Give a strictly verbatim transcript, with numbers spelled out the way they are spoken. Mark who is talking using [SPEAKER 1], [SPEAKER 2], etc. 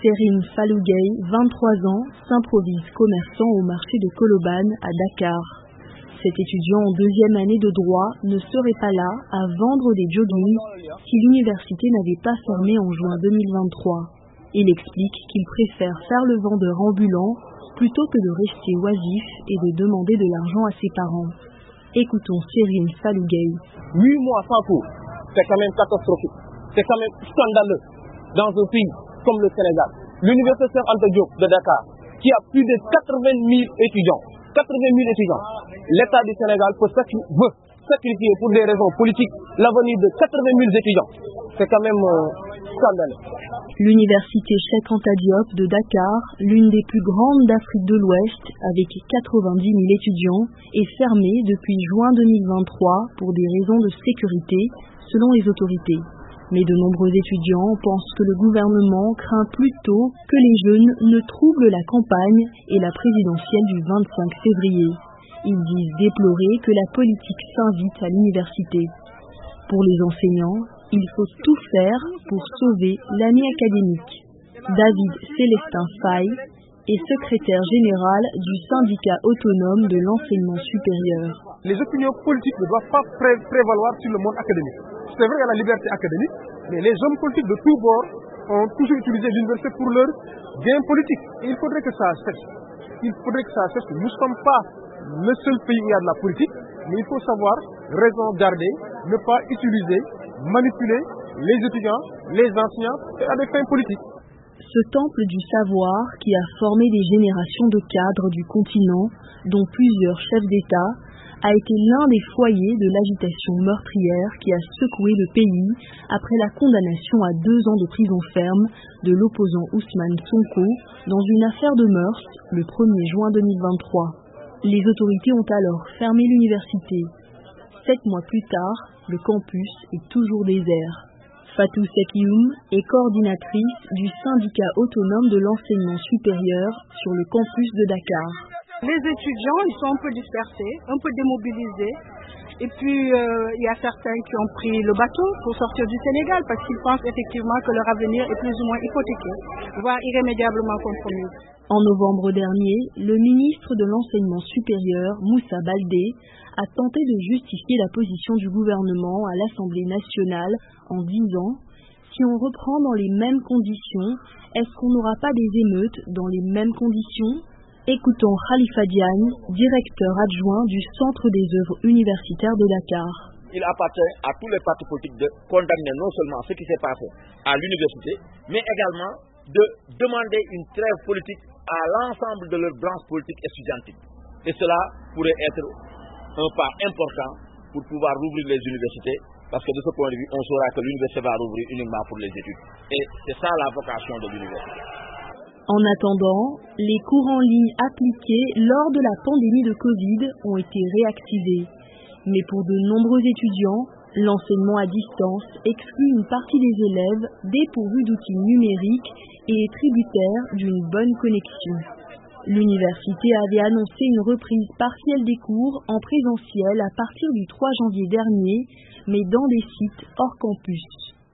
[SPEAKER 1] Serine Falougueï, vingt-trois ans, s'improvise commerçant au marché de Colobane à Dakar. Cet étudiant en deuxième année de droit ne serait pas là à vendre des joggings si l'université n'avait pas fermé en juin deux mille vingt-trois. Il explique qu'il préfère faire le vendeur ambulant plutôt que de rester oisif et de demander de l'argent à ses parents. Écoutons Serine Falougueï.
[SPEAKER 2] Huit mois sans cours, c'est quand même catastrophique. C'est quand même scandaleux dans un pays comme le Sénégal. L'université Cheikh Anta Diop de Dakar, qui a plus de quatre-vingt mille étudiants, quatre-vingt mille étudiants, l'État du Sénégal peut sacri- veut sacrifier pour des raisons politiques l'avenir de quatre-vingt mille étudiants. C'est quand même euh, scandaleux.
[SPEAKER 1] L'université Cheikh Anta Diop de Dakar, l'une des plus grandes d'Afrique de l'Ouest, avec quatre-vingt-dix mille étudiants, est fermée depuis juin deux mille vingt-trois pour des raisons de sécurité, selon les autorités. Mais de nombreux étudiants pensent que le gouvernement craint plutôt que les jeunes ne troublent la campagne et la présidentielle du vingt-cinq février. Ils disent déplorer que la politique s'invite à l'université. Pour les enseignants, il faut tout faire pour sauver l'année académique. David Célestin Faye est secrétaire général du syndicat autonome de l'enseignement supérieur.
[SPEAKER 3] Les opinions politiques ne doivent pas pré- prévaloir sur le monde académique. C'est vrai qu'il y a la liberté académique, mais les hommes politiques de tous bords ont toujours utilisé l'université pour leur gain politique. Et il faudrait que ça cesse. Il faudrait que ça cesse. Nous ne sommes pas le seul pays où il y a de la politique, mais il faut savoir raison garder, ne pas utiliser, manipuler les étudiants, les enseignants à des fins politiques.
[SPEAKER 1] Ce temple du savoir qui a formé des générations de cadres du continent, dont plusieurs chefs d'État, a été l'un des foyers de l'agitation meurtrière qui a secoué le pays après la condamnation à deux ans de prison ferme de l'opposant Ousmane Sonko dans une affaire de mœurs le premier juin deux mille vingt-trois. Les autorités ont alors fermé l'université. Sept mois plus tard, le campus est toujours désert. Fatou Sekioum est coordinatrice du syndicat autonome de l'enseignement supérieur sur le campus de Dakar.
[SPEAKER 4] Les étudiants, ils sont un peu dispersés, un peu démobilisés. Et puis, euh, il y a certains qui ont pris le bateau pour sortir du Sénégal parce qu'ils pensent effectivement que leur avenir est plus ou moins hypothéqué, voire irrémédiablement compromis.
[SPEAKER 1] En novembre dernier, le ministre de l'Enseignement supérieur, Moussa Baldé, a tenté de justifier la position du gouvernement à l'Assemblée nationale en disant « Si on reprend dans les mêmes conditions, est-ce qu'on n'aura pas des émeutes dans les mêmes conditions ?» Écoutons Khalifa Diagne, directeur adjoint du Centre des œuvres universitaires de Dakar.
[SPEAKER 5] Il appartient à tous les partis politiques de condamner non seulement ce qui s'est passé à l'université, mais également de demander une trêve politique à l'ensemble de leurs branches politiques étudiantiles. Et cela pourrait être un pas important pour pouvoir rouvrir les universités, parce que de ce point de vue, on saura que l'université va rouvrir uniquement pour les études. Et c'est ça la vocation de l'université.
[SPEAKER 1] En attendant, les cours en ligne appliqués lors de la pandémie de Covid ont été réactivés. Mais pour de nombreux étudiants, l'enseignement à distance exclut une partie des élèves dépourvus d'outils numériques et est tributaire d'une bonne connexion. L'université avait annoncé une reprise partielle des cours en présentiel à partir du trois janvier dernier, mais dans des sites hors campus.